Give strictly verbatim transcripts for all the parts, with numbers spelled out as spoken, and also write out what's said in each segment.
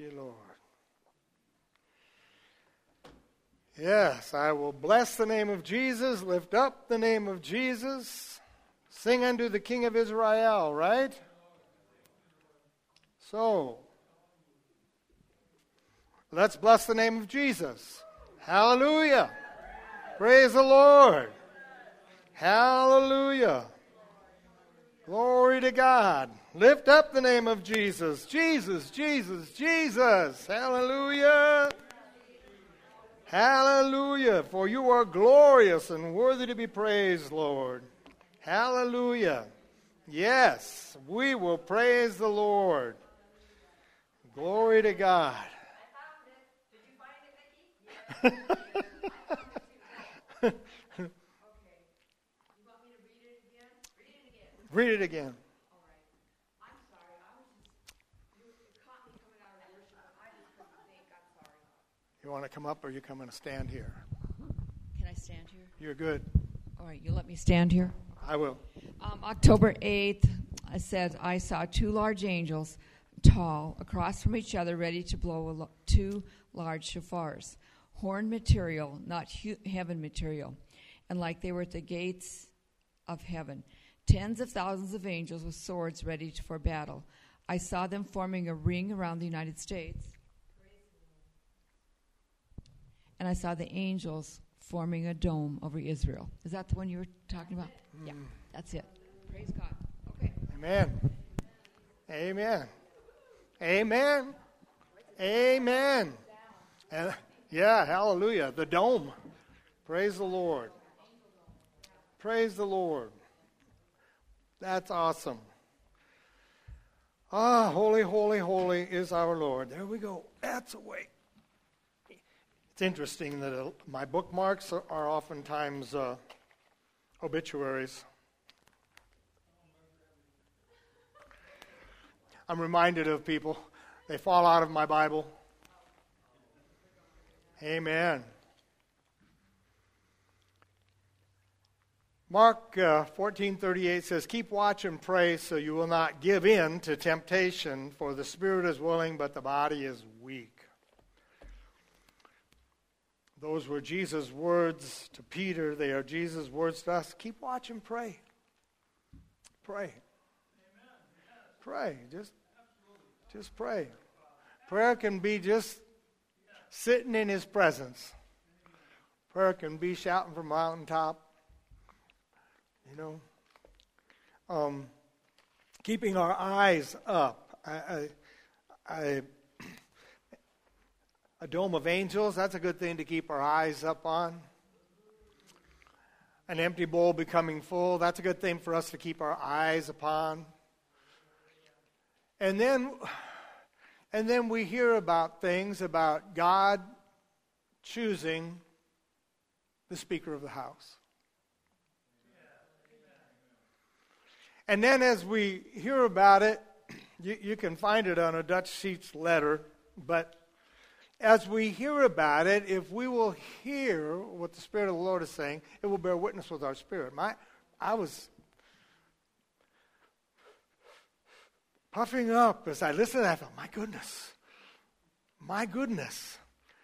you, Lord. Yes, I will bless the name of Jesus, lift up the name of Jesus, sing unto the King of Israel, right? So, let's bless the name of Jesus. Hallelujah. Praise the Lord. Hallelujah. Glory to God. Lift up the name of Jesus. Jesus, Jesus, Jesus. Hallelujah. Hallelujah. For you are glorious and worthy to be praised, Lord. Hallelujah. Yes, we will praise the Lord. Glory to God. I found it. Did you find it, Vicki? Okay. You want me to read it again? Read it again. Read it again. All right. I'm sorry. I was just, it caught me coming out of worship, and I just couldn't think. I'm sorry. You want to come up or you come and stand here? Can I stand here? You're good. All right. You let me stand here? I will. Um, October eighth, I said, I saw two large angels, tall, across from each other, ready to blow a lo- two large shofars. Horn material, not hu- heaven material, and like they were at the gates of heaven. Tens of thousands of angels with swords ready to, for battle. I saw them forming a ring around the United States. And I saw the angels forming a dome over Israel. Is that the one you were talking about? Mm. Yeah, that's it. Praise God. Okay. Amen. Amen. Amen. Amen. And yeah, hallelujah. The dome. Praise the Lord. Praise the Lord. That's awesome. Ah, holy, holy, holy is our Lord. There we go. That's a way. It's interesting that uh, my bookmarks are, are oftentimes uh, obituaries. I'm reminded of people. They fall out of my Bible. Amen. Mark uh, fourteen thirty-eight says, "Keep watch and pray so you will not give in to temptation, for the spirit is willing, but the body is weak." Those were Jesus' words to Peter. They are Jesus' words to us. Keep watch and pray. Pray. Amen. Pray. Just, just pray. Prayer can be just sitting in His presence. Prayer can be shouting from mountaintop. You know, um, keeping our eyes up. I, I, I, a dome of angels, that's a good thing to keep our eyes up on. An empty bowl becoming full, that's a good thing for us to keep our eyes upon. And then, and then we hear about things about God choosing the Speaker of the House. And then as we hear about it, you, you can find it on a Dutch Sheets letter, but as we hear about it, if we will hear what the Spirit of the Lord is saying, it will bear witness with our spirit. My, I was puffing up as I listened to that. I thought, my goodness, my goodness.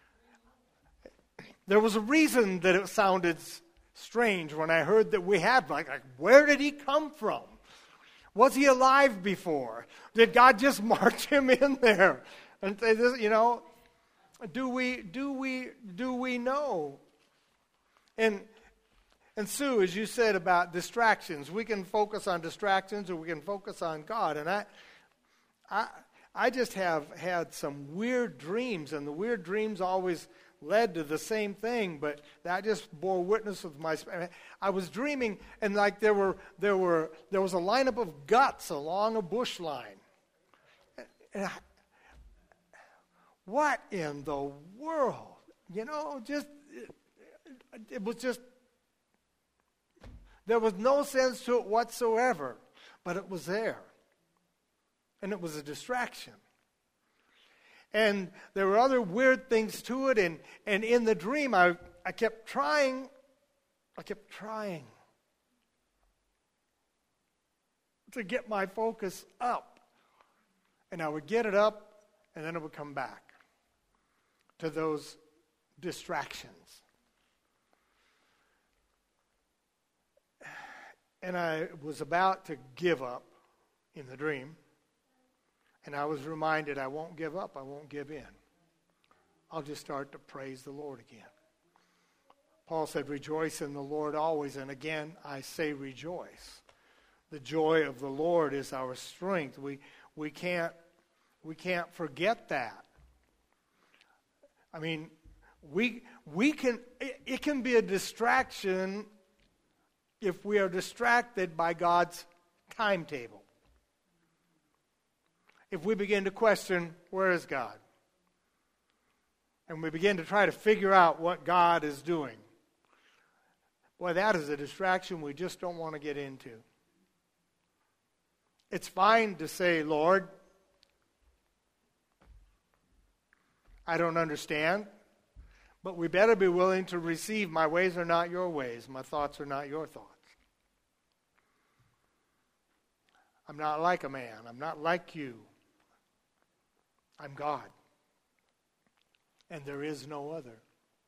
There was a reason that it sounded strange when I heard that we had, like, like where did he come from? Was he alive before? Did God just march him in there? And say this, you know, do we do we do we know? And and Sue, as you said about distractions, we can focus on distractions or we can focus on God. And I I I just have had some weird dreams, and the weird dreams always led to the same thing, but that just bore witness with my. I was dreaming, and like there were there were there was a lineup of guts along a bush line. And I, what in the world? You know, just it, it was just there was no sense to it whatsoever, but it was there, and it was a distraction. And there were other weird things to it, and, and in the dream, I, I kept trying, I kept trying to get my focus up. And I would get it up, and then it would come back to those distractions. And I was about to give up in the dream, and I was reminded I won't give up, I won't give in. I'll just start to praise the Lord again. Paul said, rejoice in the Lord always, and again I say rejoice. The joy of the Lord is our strength. We we can't we can't forget that. I mean, we we can it, it can be a distraction if we are distracted by God's timetable. If we begin to question, where is God? And we begin to try to figure out what God is doing. Boy, that is a distraction we just don't want to get into. It's fine to say, Lord, I don't understand, but we better be willing to receive my ways are not your ways, my thoughts are not your thoughts. I'm not like a man. I'm not like you. I'm God. And there is no other.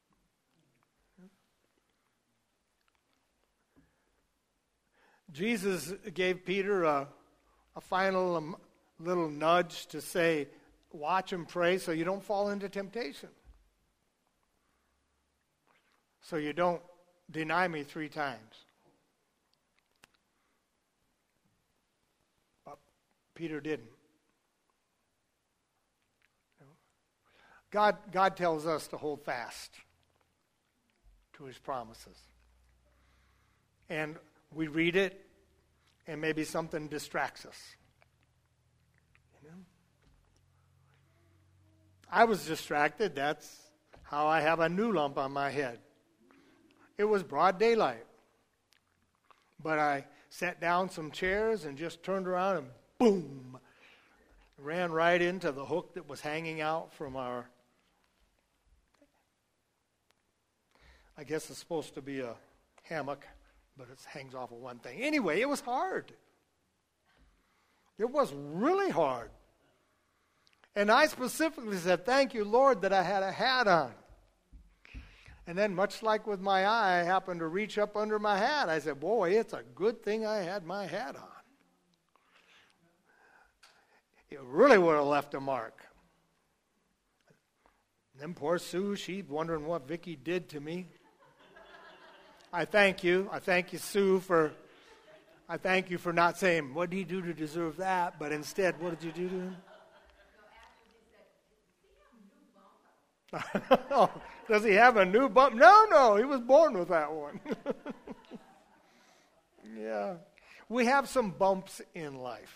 Jesus gave Peter a, a final um, little nudge to say, watch and pray so you don't fall into temptation. So you don't deny me three times. But Peter didn't. God, God tells us to hold fast to his promises. And we read it, and maybe something distracts us. You know? I was distracted. That's how I have a new lump on my head. It was broad daylight. But I sat down some chairs and just turned around and boom, ran right into the hook that was hanging out from our, I guess it's supposed to be a hammock, but it hangs off of one thing. Anyway, it was hard. It was really hard. And I specifically said, thank you, Lord, that I had a hat on. And then, much like with my eye, I happened to reach up under my hat. I said, boy, it's a good thing I had my hat on. It really would have left a mark. And then poor Sue, she's wondering what Vicki did to me. I thank you. I thank you, Sue, for I thank you for not saying, what did he do to deserve that? But instead, what did you do to him? Oh, does he have a new bump? No, no, he was born with that one. Yeah. We have some bumps in life.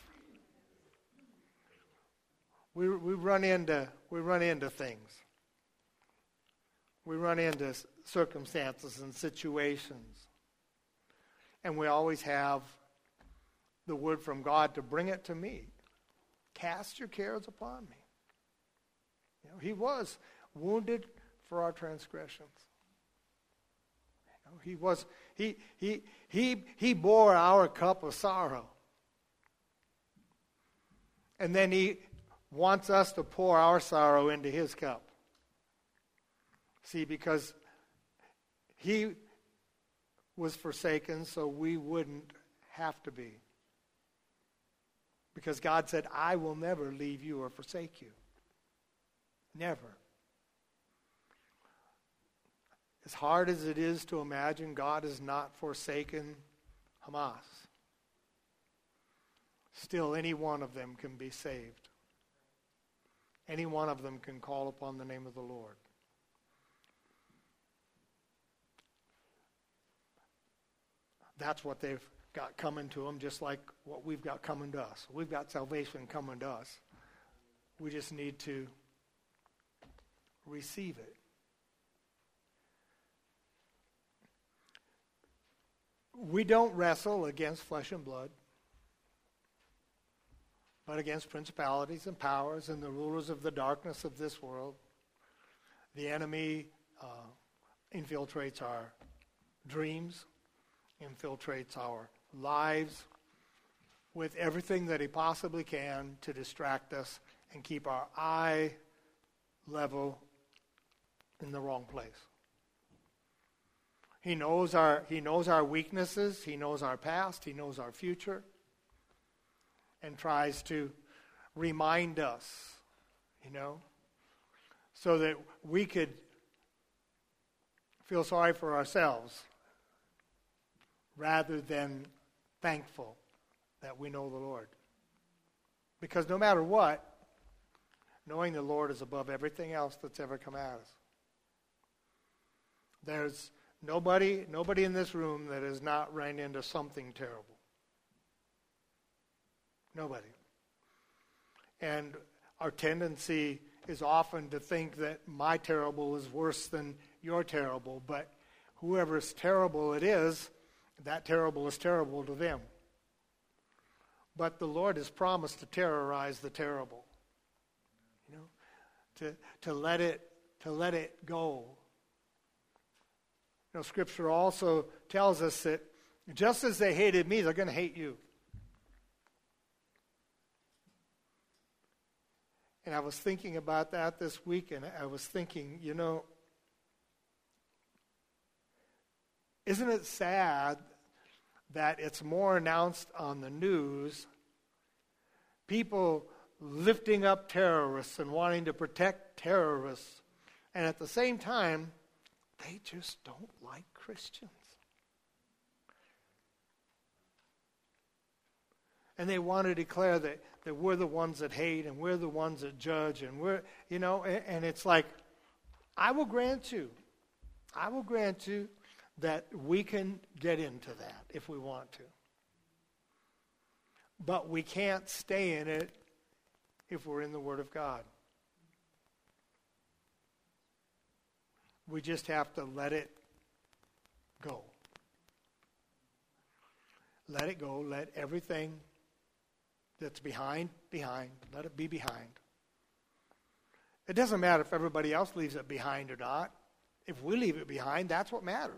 We we run into we run into things. We run into circumstances and situations. And we always have the word from God to bring it to me. Cast your cares upon me. You know, he was wounded for our transgressions. You know, he was he he he he bore our cup of sorrow. And then he wants us to pour our sorrow into his cup. See, because he was forsaken so we wouldn't have to be. Because God said, I will never leave you or forsake you. Never. As hard as it is to imagine, God has not forsaken Hamas. Still, any one of them can be saved. Any one of them can call upon the name of the Lord. That's what they've got coming to them, just like what we've got coming to us. We've got salvation coming to us. We just need to receive it. We don't wrestle against flesh and blood, but against principalities and powers and the rulers of the darkness of this world. The enemy uh, infiltrates our dreams, infiltrates our lives with everything that he possibly can to distract us and keep our eye level in the wrong place. He knows our, he knows our weaknesses. He knows our past. He knows our future. And tries to remind us, you know, so that we could feel sorry for ourselves rather than thankful that we know the Lord. Because no matter what, knowing the Lord is above everything else that's ever come at us. There's nobody, nobody in this room that has not ran into something terrible. Nobody. And our tendency is often to think that my terrible is worse than your terrible, but whoever's terrible it is, that terrible is terrible to them. But the Lord has promised to terrorize the terrible. You know, to to let it to let it go. You know, Scripture also tells us that just as they hated me, they're going to hate you. And I was thinking about that this week, and I was thinking, you know, isn't it sad that it's more announced on the news, people lifting up terrorists and wanting to protect terrorists, and at the same time, they just don't like Christians. And they want to declare that, that we're the ones that hate and we're the ones that judge and we're, you know, and, and it's like, I will grant you, I will grant you that we can get into that if we want to. But we can't stay in it if we're in the Word of God. We just have to let it go. Let it go. Let everything that's behind, behind. Let it be behind. It doesn't matter if everybody else leaves it behind or not. If we leave it behind, that's what matters.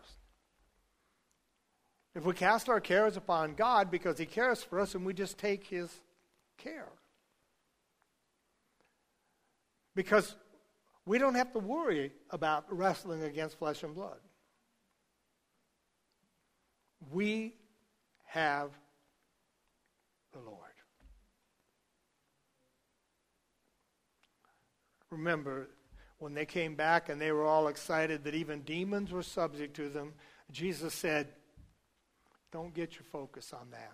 If we cast our cares upon God because He cares for us and we just take His care. Because we don't have to worry about wrestling against flesh and blood. We have the Lord. Remember, when they came back and they were all excited that even demons were subject to them, Jesus said, don't get your focus on that.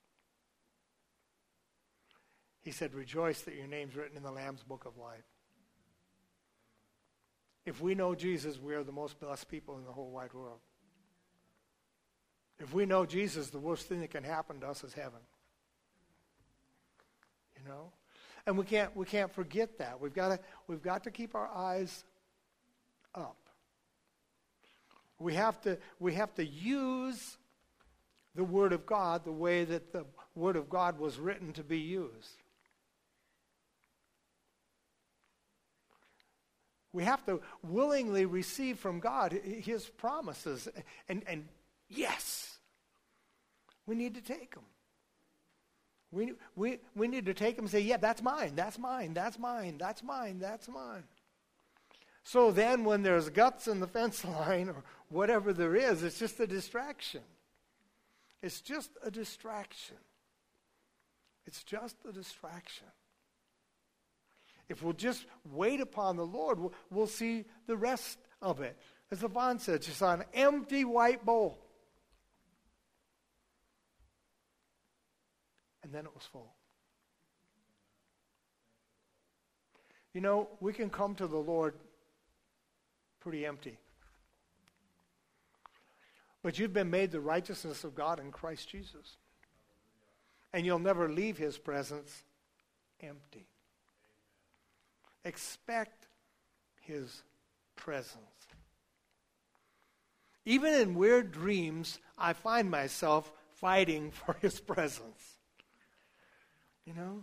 He said, rejoice that your name's written in the Lamb's book of life. If we know Jesus, we are the most blessed people in the whole wide world. If we know Jesus, the worst thing that can happen to us is heaven. You know? And we can't we can't forget that. We've got to we've got to keep our eyes up. We have to we have to use the Word of God the way that the Word of God was written to be used. We have to willingly receive from God His promises. And, and yes, we need to take them. We, we, we need to take them and say, yeah, that's mine, that's mine, that's mine, that's mine, that's mine. So then when there's guts in the fence line or whatever there is, it's just a distraction. It's just a distraction. It's just a distraction. If we'll just wait upon the Lord, we'll, we'll see the rest of it. As Yvonne said, she saw an empty white bowl. And then it was full. You know, we can come to the Lord pretty empty. But you've been made the righteousness of God in Christ Jesus. And you'll never leave His presence empty. Expect His presence. Even in weird dreams, I find myself fighting for His presence. You know?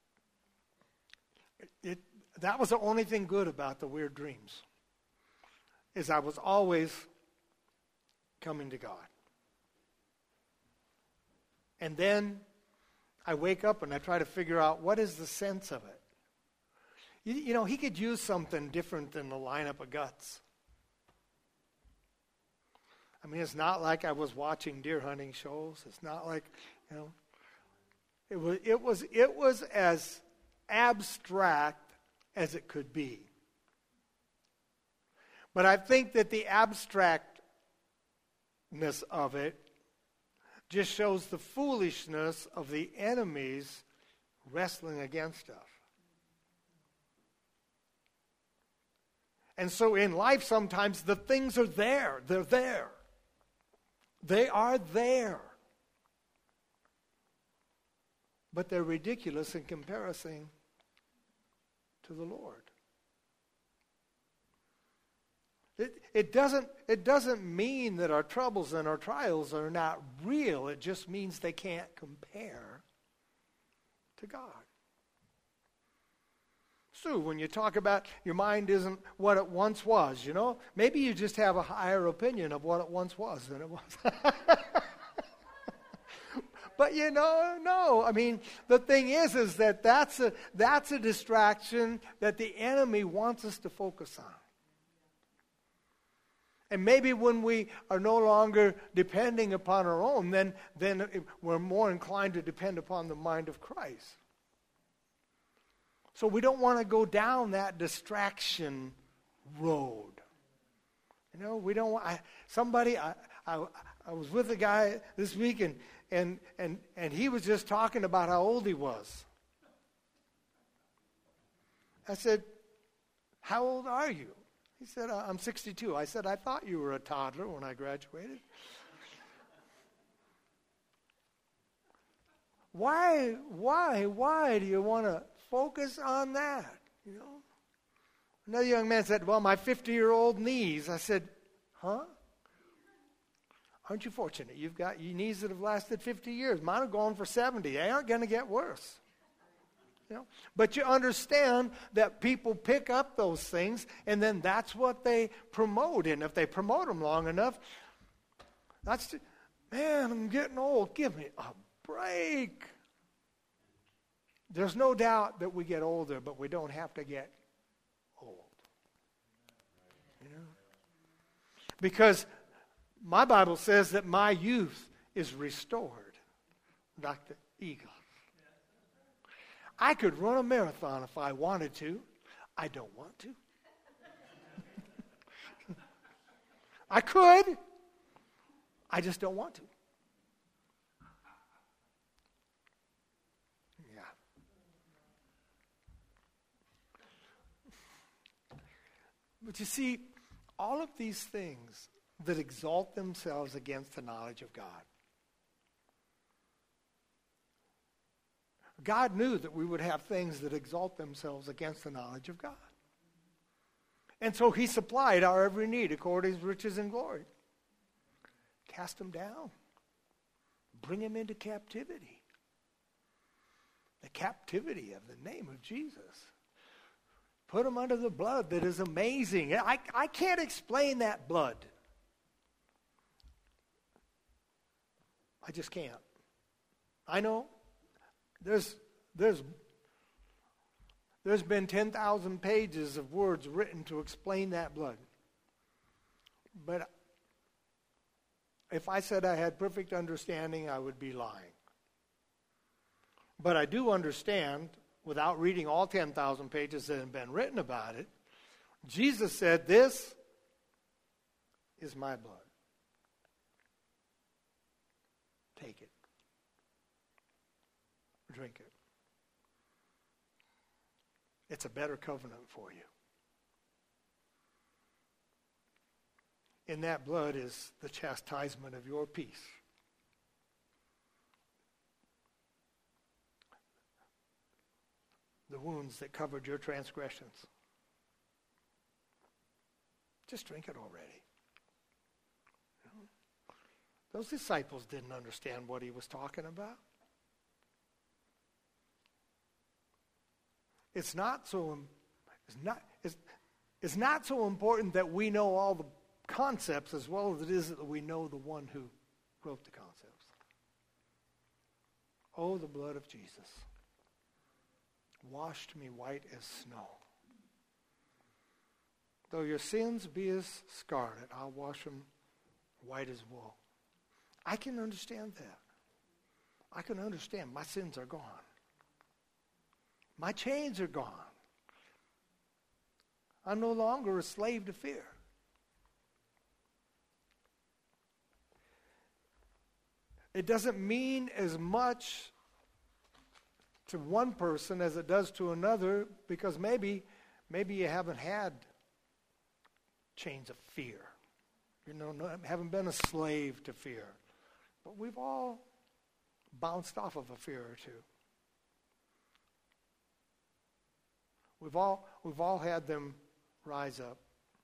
It, it, that was the only thing good about the weird dreams, is I was always coming to God. And then I wake up and I try to figure out what is the sense of it. You, you know, he could use something different than the lineup of guts. I mean, it's not like I was watching deer hunting shows. It's not like, you know, it was it was it was as abstract as it could be. But I think that the abstractness of it just shows the foolishness of the enemies wrestling against us. And so in life, sometimes the things are there. They're there. They are there. But they're ridiculous in comparison to the Lord. It, it doesn't, it doesn't mean that our troubles and our trials are not real. It just means they can't compare to God. So when you talk about your mind isn't what it once was, you know, maybe you just have a higher opinion of what it once was than it was. But you know, no. I mean, the thing is, is that that's a, that's a distraction that the enemy wants us to focus on. And maybe when we are no longer depending upon our own, then, then we're more inclined to depend upon the mind of Christ. So we don't want to go down that distraction road. You know, we don't want, I, somebody, I, I, I was with a guy this week, and, and, and, and he was just talking about how old he was. I said, how old are you? He said, I'm sixty-two. I said, I thought you were a toddler when I graduated. Why, why, why do you want to focus on that? You know? Another young man said, well, my fifty-year-old knees. I said, huh? Aren't you fortunate? You've got your knees that have lasted fifty years. Mine are going for seventy. They aren't going to get worse. You know? But you understand that people pick up those things, and then that's what they promote. And if they promote them long enough, that's, the, man, I'm getting old. Give me a break. There's no doubt that we get older, but we don't have to get old. You know? Because my Bible says that my youth is restored like the eagle. I could run a marathon if I wanted to. I don't want to. I could. I just don't want to. Yeah. But you see, all of these things that exalt themselves against the knowledge of God, God knew that we would have things that exalt themselves against the knowledge of God. And so he supplied our every need according to his riches and glory. Cast them down. Bring them into captivity. The captivity of the name of Jesus. Put them under the blood that is amazing. I, I can't explain that blood. I just can't. I know. There's, there's, there's been ten thousand pages of words written to explain that blood. But if I said I had perfect understanding, I would be lying. But I do understand, without reading all ten thousand pages that have been written about it, Jesus said, this is my blood. Take it. Drink it. It's a better covenant for you. In that blood is the chastisement of your peace. The wounds that covered your transgressions. Just drink it already. You know? Those disciples didn't understand what he was talking about. It's not so it's not it's, it's not so important that we know all the concepts as well as it is that we know the one who wrote the concepts. Oh, the blood of Jesus washed me white as snow. Though your sins be as scarlet, I'll wash them white as wool. I can understand that. I can understand my sins are gone. My chains are gone. I'm no longer a slave to fear. It doesn't mean as much to one person as it does to another, because maybe maybe you haven't had chains of fear. You know, no, haven't been a slave to fear. But we've all bounced off of a fear or two. We've all we've all had them rise up.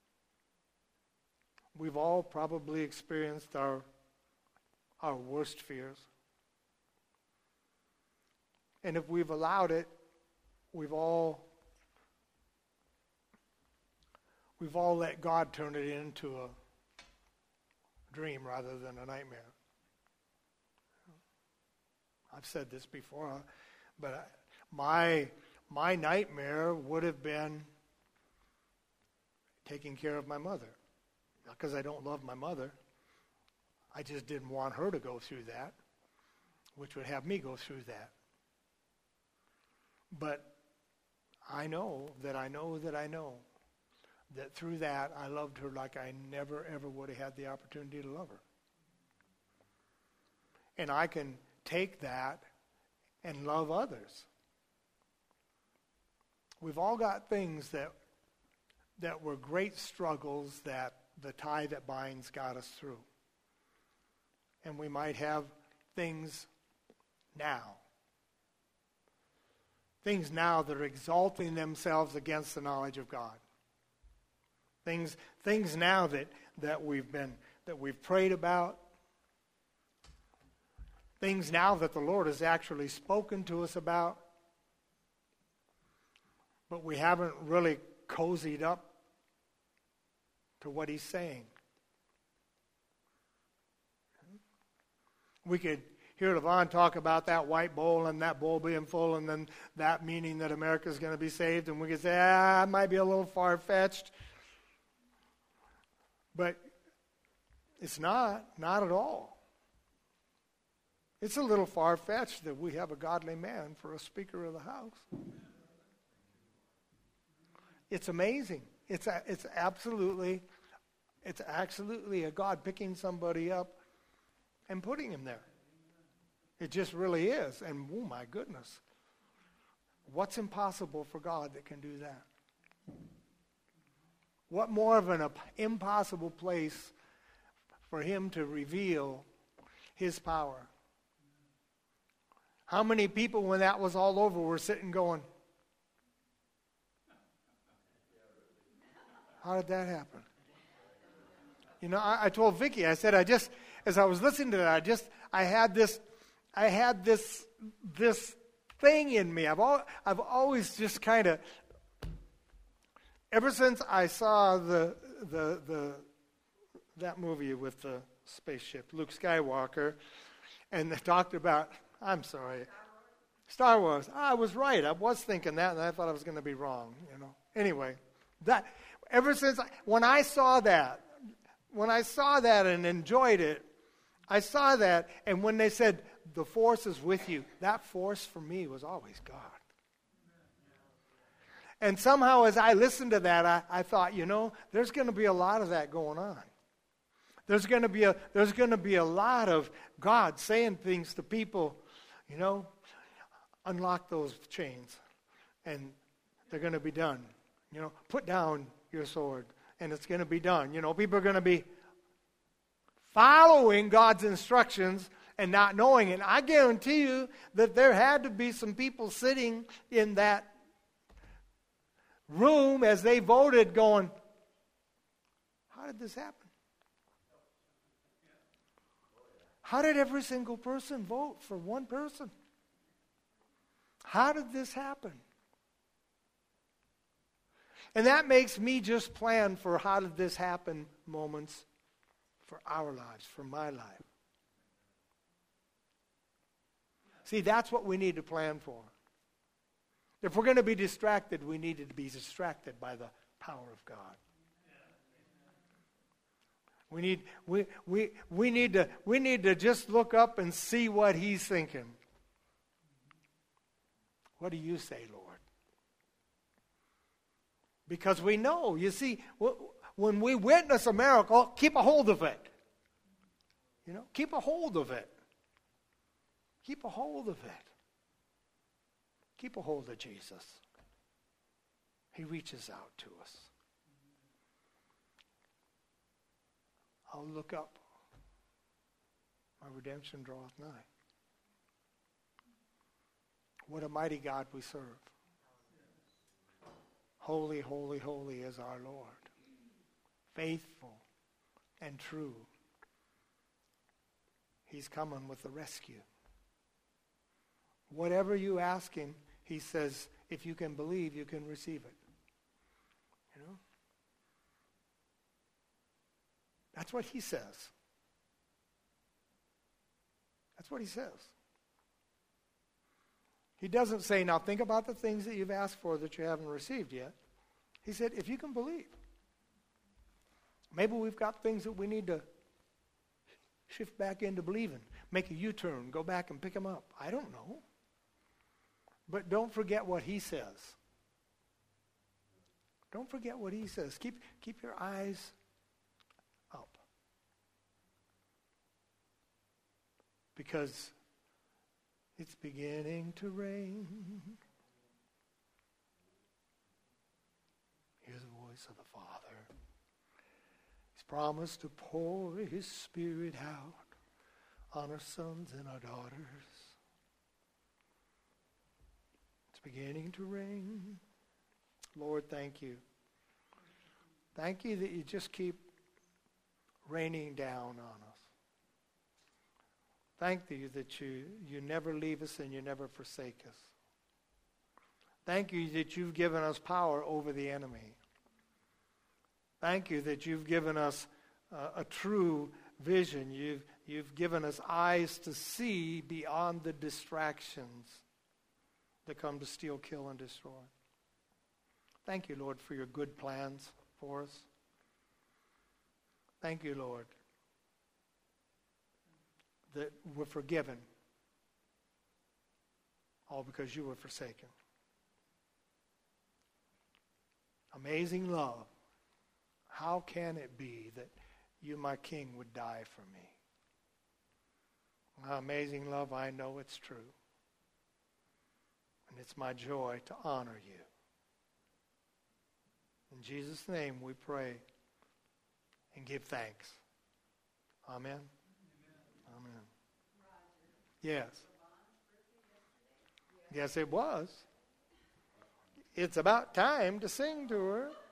We've all probably experienced our our worst fears. And if we've allowed it, we've all we've all let God turn it into a dream rather than a nightmare. I've said this before, but my my nightmare would have been taking care of my mother. Not because I don't love my mother. I just didn't want her to go through that, which would have me go through that. But I know that I know that I know that through that I loved her like I never ever would have had the opportunity to love her. And I can take that and love others. We've all got things that that were great struggles that the tie that binds got us through. And we might have things now. Things now that are exalting themselves against the knowledge of God. Things things now that, that we've been that we've prayed about. Things now that the Lord has actually spoken to us about. But we haven't really cozied up to what he's saying. We could hear Levon talk about that white bowl and that bowl being full, and then that meaning that America's going to be saved, and we could say, ah, it might be a little far-fetched. But it's not, not at all. It's a little far-fetched that we have a godly man for a Speaker of the House. It's amazing. It's a, it's absolutely, it's absolutely a God picking somebody up and putting him there. It just really is. And oh my goodness, what's impossible for God that can do that? What more of an impossible place for him to reveal his power? How many people, when that was all over, were sitting going, how did that happen? You know, I, I told Vicki, I said, I just, as I was listening to that, I just, I had this, I had this, this thing in me. I've, al- I've always just kind of, ever since I saw the, the, the, that movie with the spaceship, Luke Skywalker, and they talked about, I'm sorry, Star Wars. I was right. I was thinking that, and I thought I was going to be wrong. You know. Anyway, that ever since I, when I saw that, when I saw that and enjoyed it, I saw that, and when they said the force is with you, that force for me was always God. And somehow, as I listened to that, I, I thought, you know, there's going to be a lot of that going on. There's going to be a there's going to be a lot of God saying things to people, you know, unlock those chains, and they're going to be done. You know, put down your sword, and it's going to be done. You know, people are going to be following God's instructions and not knowing it. I guarantee you that there had to be some people sitting in that room as they voted going, how did this happen? How did every single person vote for one person? How did this happen? And that makes me just plan for how did this happen moments for our lives, for my life. See, that's what we need to plan for. If we're going to be distracted, we need to be distracted by the power of God. We need, we, we, we, need to, we need to just look up and see what he's thinking. What do you say, Lord? Because we know, you see, when we witness a miracle, keep a hold of it. You know, keep a hold of it. Keep a hold of it. Keep a hold of Jesus. He reaches out to us. I'll look up. My redemption draweth nigh. What a mighty God we serve. Holy, holy, holy is our Lord. Faithful and true. He's coming with the rescue. Whatever you ask him, he says, if you can believe, you can receive it. You know? That's what he says. That's what he says. He doesn't say, now think about the things that you've asked for that you haven't received yet. He said, if you can believe. Maybe we've got things that we need to shift back into believing. Make a U-turn, go back and pick them up. I don't know. But don't forget what he says. Don't forget what he says. Keep, keep your eyes up. Because it's beginning to rain. Hear the voice of the Father. He's promised to pour his Spirit out on our sons and our daughters. It's beginning to rain. Lord, thank you. Thank you that you just keep raining down on us. Thank you that you, you never leave us and you never forsake us. Thank you that you've given us power over the enemy. Thank you that you've given us uh, a true vision. You've, you've given us eyes to see beyond the distractions that come to steal, kill, and destroy. Thank you, Lord, for your good plans for us. Thank you, Lord, that we're forgiven, all because you were forsaken. Amazing love. How can it be that you, my King, would die for me? Amazing love, I know it's true. And it's my joy to honor you. In Jesus' name we pray and give thanks. Amen. Amen. Yes. Yes, it was. It's about time to sing to her.